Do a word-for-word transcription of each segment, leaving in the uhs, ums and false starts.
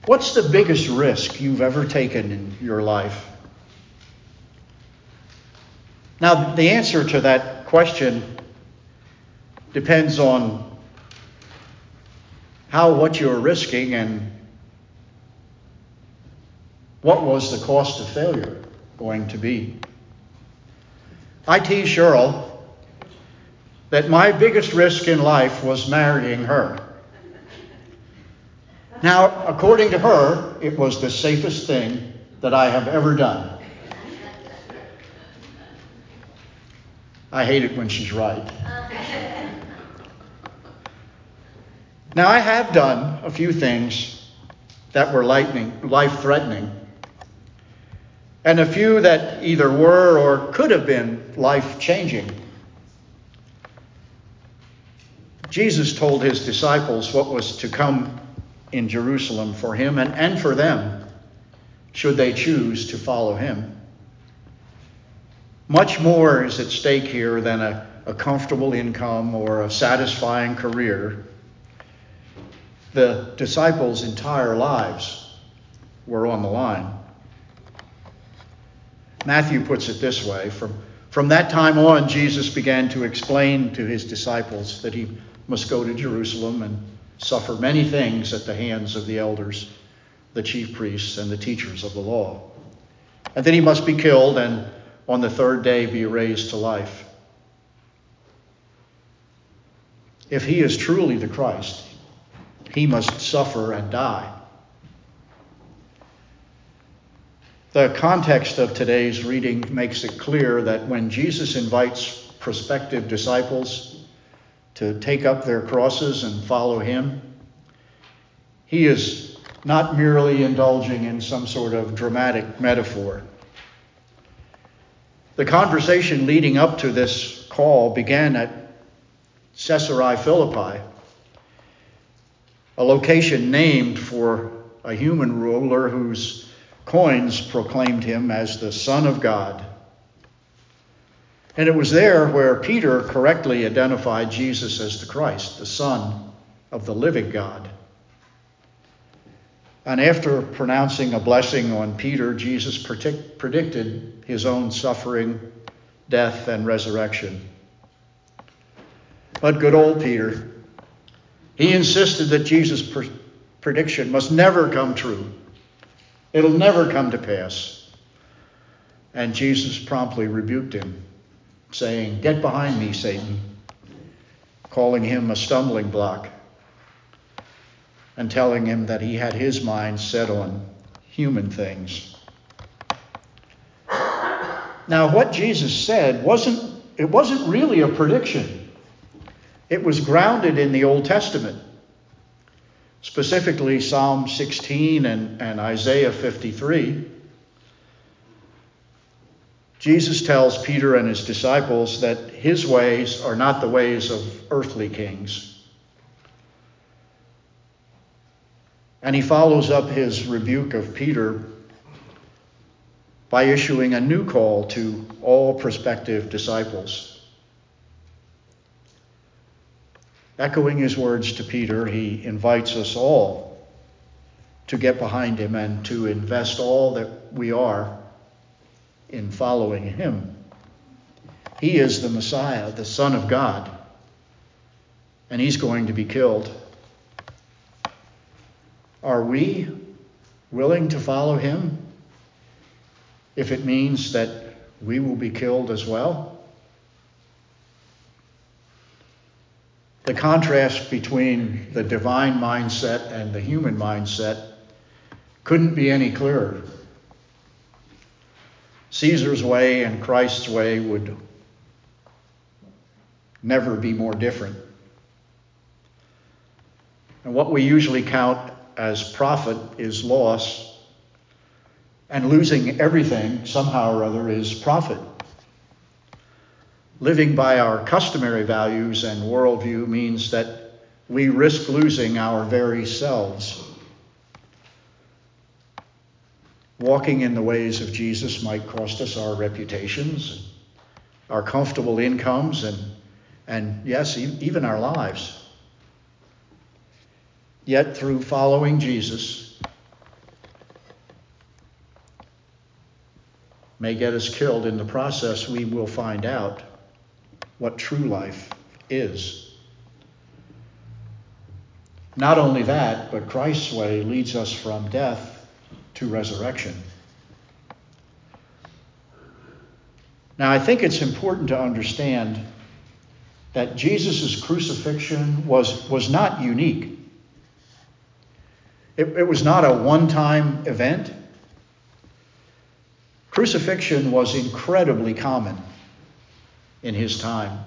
What's the biggest risk you've ever taken in your life? Now, the answer to that question depends on how what you're risking and what was the cost of failure going to be. I tease Cheryl that my biggest risk in life was marrying her. Now, according to her, it was the safest thing that I have ever done. I hate it when she's right. Now, I have done a few things that were lightning, life-threatening, and a few that either were or could have been life-changing. Jesus told his disciples what was to come in Jerusalem for him and, and for them, should they choose to follow him. Much more is at stake here than a, a comfortable income or a satisfying career. The disciples' entire lives were on the line. Matthew puts it this way: from, from that time on, Jesus began to explain to his disciples that he must go to Jerusalem and suffer many things at the hands of the elders, the chief priests, and the teachers of the law, and that he must be killed and on the third day be raised to life. If he is truly the Christ, he must suffer and die. The context of today's reading makes it clear that when Jesus invites prospective disciples to take up their crosses and follow him, he is not merely indulging in some sort of dramatic metaphor. The conversation leading up to this call began at Caesarea Philippi, a location named for a human ruler whose coins proclaimed him as the Son of God. And it was there where Peter correctly identified Jesus as the Christ, the Son of the living God. And after pronouncing a blessing on Peter, Jesus predict, predicted his own suffering, death, and resurrection. But good old Peter, he insisted that Jesus' pre- prediction must never come true. It'll never come to pass. And Jesus promptly rebuked him, saying, "Get behind me, Satan," calling him a stumbling block and telling him that he had his mind set on human things. Now, what Jesus said wasn't, it wasn't really a prediction. It was grounded in the Old Testament, specifically Psalm sixteen and, and Isaiah fifty-three. Jesus tells Peter and his disciples that his ways are not the ways of earthly kings. And he follows up his rebuke of Peter by issuing a new call to all prospective disciples. Echoing his words to Peter, he invites us all to get behind him and to invest all that we are in following him. He is the Messiah, the Son of God, and he's going to be killed. Are we willing to follow him if it means that we will be killed as well? The contrast between the divine mindset and the human mindset couldn't be any clearer. Caesar's way and Christ's way would never be more different. And what we usually count as profit is loss, and losing everything somehow or other is profit. Living by our customary values and worldview means that we risk losing our very selves. Walking in the ways of Jesus might cost us our reputations, our comfortable incomes, and, and yes, even our lives. Yet through following Jesus, may get us killed. In the process, we will find out what true life is. Not only that, but Christ's way leads us from death to resurrection. Now, I think it's important to understand that Jesus' crucifixion was, was not unique. It, it was not a one-time event. Crucifixion was incredibly common in his time.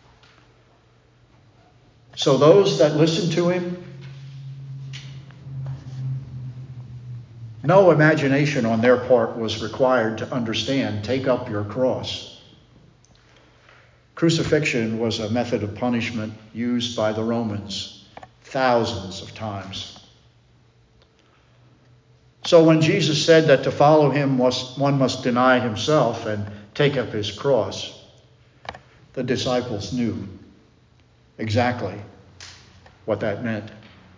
So those that listened to him, no imagination on their part was required to understand, take up your cross. Crucifixion was a method of punishment used by the Romans thousands of times. So when Jesus said that to follow him must, one must deny himself and take up his cross, the disciples knew exactly what that meant.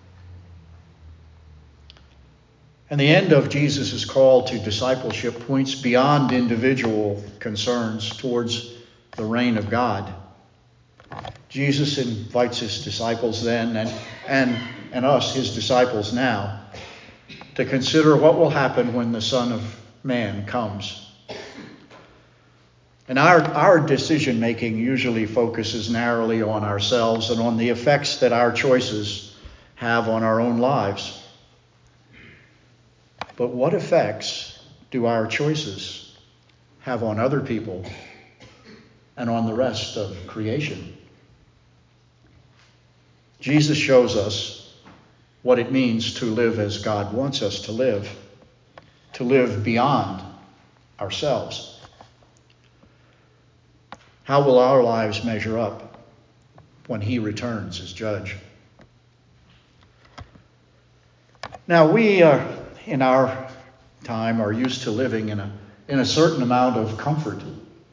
And the end of Jesus' call to discipleship points beyond individual concerns towards the reign of God. Jesus invites his disciples then, and, and, and us, his disciples now, to consider what will happen when the Son of Man comes. And our, our decision-making usually focuses narrowly on ourselves and on the effects that our choices have on our own lives. But what effects do our choices have on other people and on the rest of creation? Jesus shows us what it means to live as God wants us to live, to live beyond ourselves. How will our lives measure up when he returns as judge? Now, we uh, in our time are used to living in a, in a certain amount of comfort.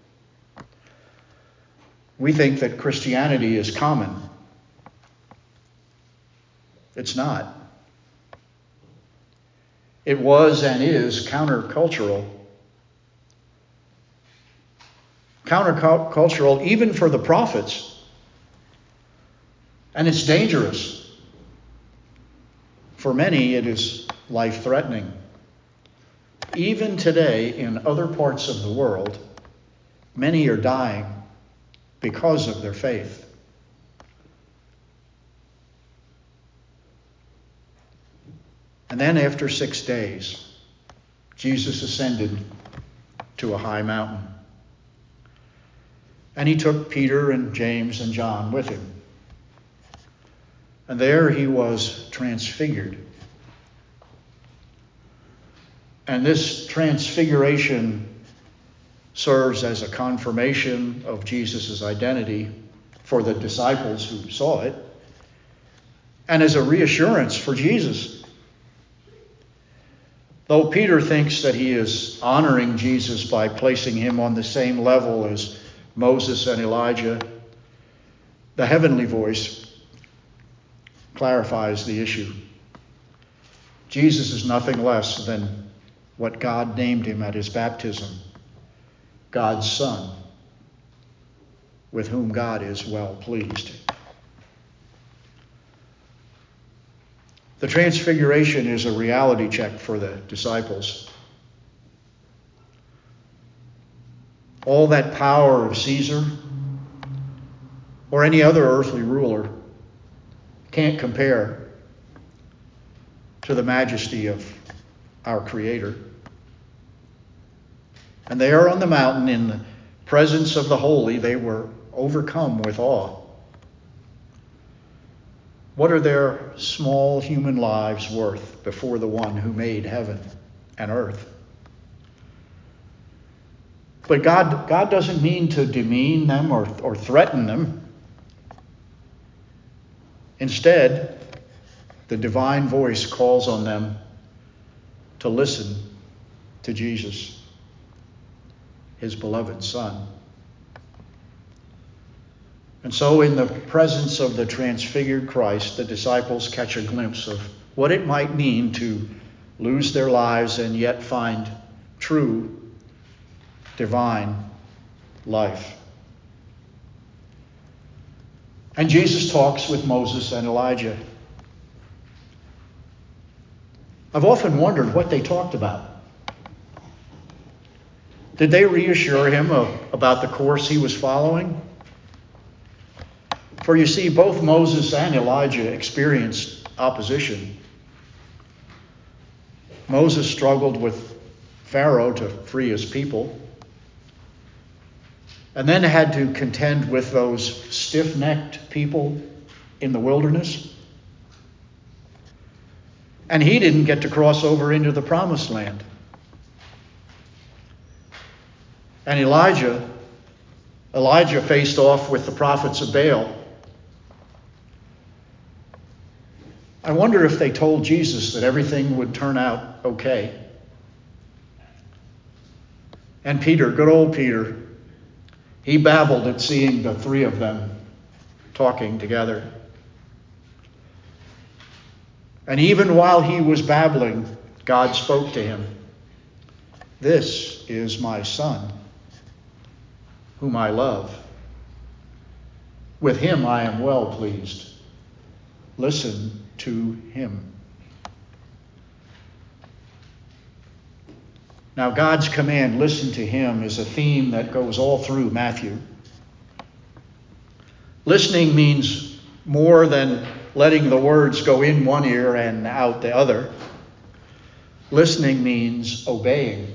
We think that Christianity is common. It's not. It was and is countercultural. Countercultural even for the prophets. And it's dangerous. For many, it is life-threatening. Even today, in other parts of the world, many are dying because of their faith. And then after six days, Jesus ascended to a high mountain. And he took Peter and James and John with him. And there he was transfigured. And this transfiguration serves as a confirmation of Jesus' identity for the disciples who saw it, and as a reassurance for Jesus. Though Peter thinks that he is honoring Jesus by placing him on the same level as Moses and Elijah, the heavenly voice clarifies the issue. Jesus is nothing less than what God named him at his baptism, God's Son, with whom God is well pleased. The transfiguration is a reality check for the disciples. All that power of Caesar or any other earthly ruler can't compare to the majesty of our Creator. And there on the mountain, in the presence of the holy, they were overcome with awe. What are their small human lives worth before the one who made heaven and earth? But God, God doesn't mean to demean them or, or threaten them. Instead, the divine voice calls on them to listen to Jesus, his beloved Son. And so in the presence of the transfigured Christ, the disciples catch a glimpse of what it might mean to lose their lives and yet find true divine life. And Jesus talks with Moses and Elijah. I've often wondered what they talked about. Did they reassure him of, about the course he was following? For you see, both Moses and Elijah experienced opposition. Moses struggled with Pharaoh to free his people, and then had to contend with those stiff-necked people in the wilderness. And he didn't get to cross over into the promised land. And Elijah, Elijah faced off with the prophets of Baal. I wonder if they told Jesus that everything would turn out okay. And Peter, good old Peter, he babbled at seeing the three of them talking together. And even while he was babbling, God spoke to him. This is my son, whom I love. With him I am well pleased. Listen to him. Now, God's command, listen to him, is a theme that goes all through Matthew. Listening means more than letting the words go in one ear and out the other. Listening means obeying.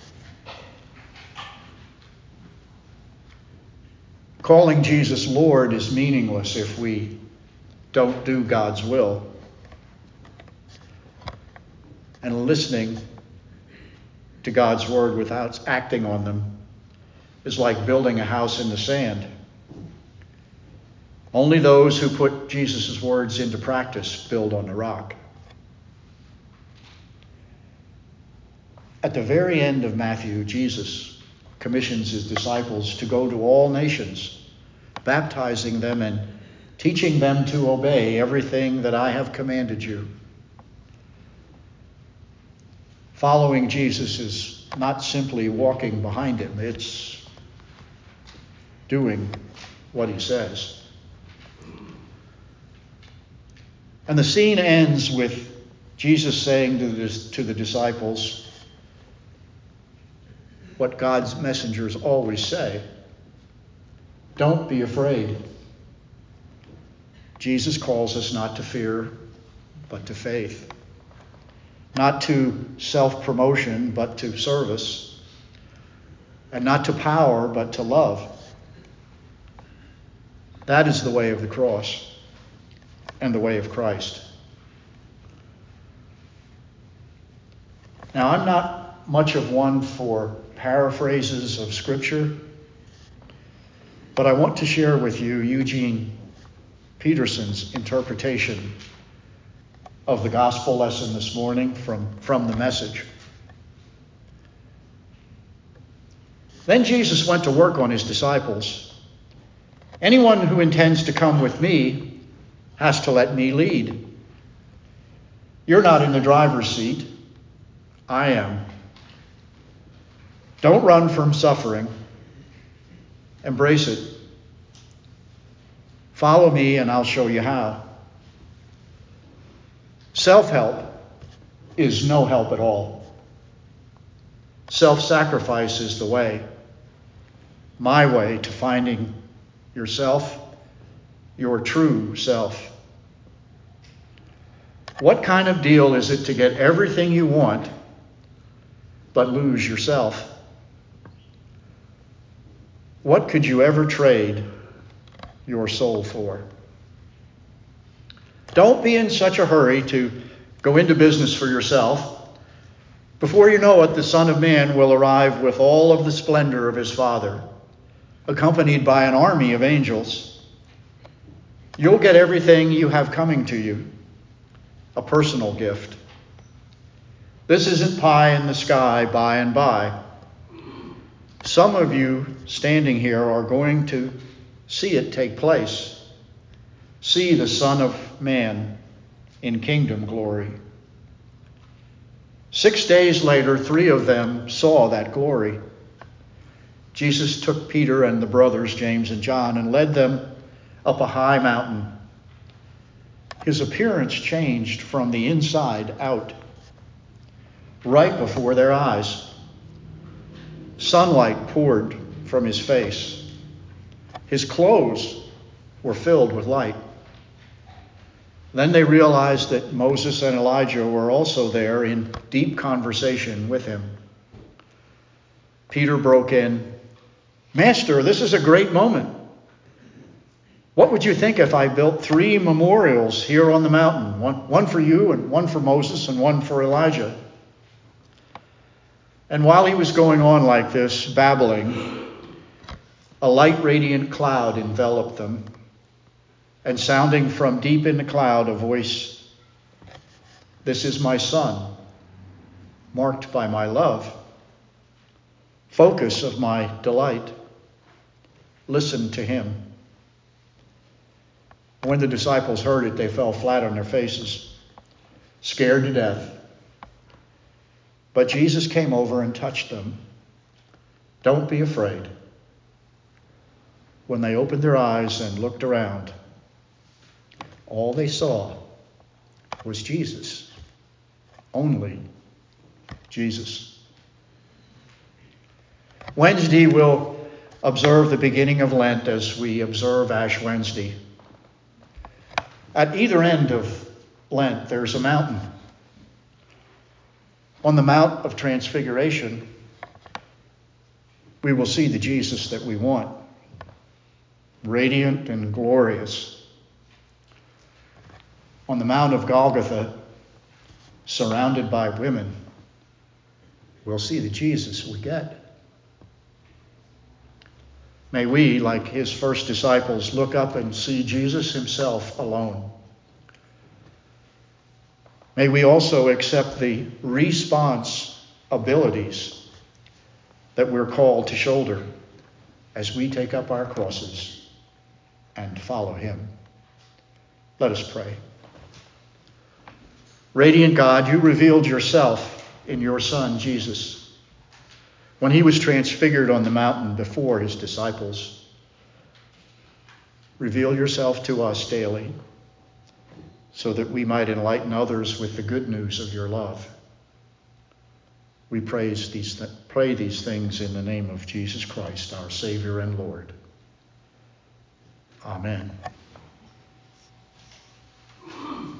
Calling Jesus Lord is meaningless if we don't do God's will. And listening to God's word without acting on them is like building a house in the sand. Only those who put Jesus' words into practice build on the rock. At the very end of Matthew, Jesus commissions his disciples to go to all nations, baptizing them and teaching them to obey everything that I have commanded you. Following Jesus is not simply walking behind him, it's doing what he says. And the scene ends with Jesus saying to the, to the disciples what God's messengers always say: don't be afraid. Jesus calls us not to fear, but to faith. Not to self-promotion, but to service. And not to power, but to love. That is the way of the cross and the way of Christ. Now, I'm not much of one for paraphrases of Scripture, but I want to share with you Eugene Peterson's interpretation of the gospel lesson this morning from, from the Message. Then Jesus went to work on his disciples. Anyone who intends to come with me has to let me lead. You're not in the driver's seat. I am. Don't run from suffering. Embrace it. Follow me and I'll show you how. Self-help is no help at all. Self-sacrifice is the way. My way to finding yourself, your true self. What kind of deal is it to get everything you want, but lose yourself? What could you ever trade your soul for? Don't be in such a hurry to go into business for yourself. Before you know it, the Son of Man will arrive with all of the splendor of his Father, accompanied by an army of angels. You'll get everything you have coming to you, a personal gift. This isn't pie in the sky by and by. Some of you standing here are going to see it take place. See the Son of Man in kingdom glory. Six days later, three of them saw that glory. Jesus took Peter and the brothers, James and John, and led them up a high mountain. His appearance changed from the inside out, right before their eyes. Sunlight poured from his face. His clothes were filled with light. Then they realized that Moses and Elijah were also there in deep conversation with him. Peter broke in, "Master, this is a great moment. What would you think if I built three memorials here on the mountain? One, one for you, and one for Moses, and one for Elijah?" And while he was going on like this, babbling, a light radiant cloud enveloped them, and sounding from deep in the cloud a voice, "This is my Son, marked by my love, focus of my delight. Listen to him." When the disciples heard it, they fell flat on their faces, scared to death. But Jesus came over and touched them. "Don't be afraid." When they opened their eyes and looked around, all they saw was Jesus. Only Jesus. Wednesday we'll observe the beginning of Lent as we observe Ash Wednesday. At either end of Lent, there's a mountain. On the Mount of Transfiguration, we will see the Jesus that we want, radiant and glorious. On the Mount of Golgotha, surrounded by women, we'll see the Jesus we get. May we, like his first disciples, look up and see Jesus himself alone. May we also accept the response abilities that we're called to shoulder as we take up our crosses and follow him. Let us pray. Radiant God, you revealed yourself in your Son, Jesus, when he was transfigured on the mountain before his disciples. Reveal yourself to us daily, so that we might enlighten others with the good news of your love. We praise these th- pray these things in the name of Jesus Christ, our Savior and Lord. Amen.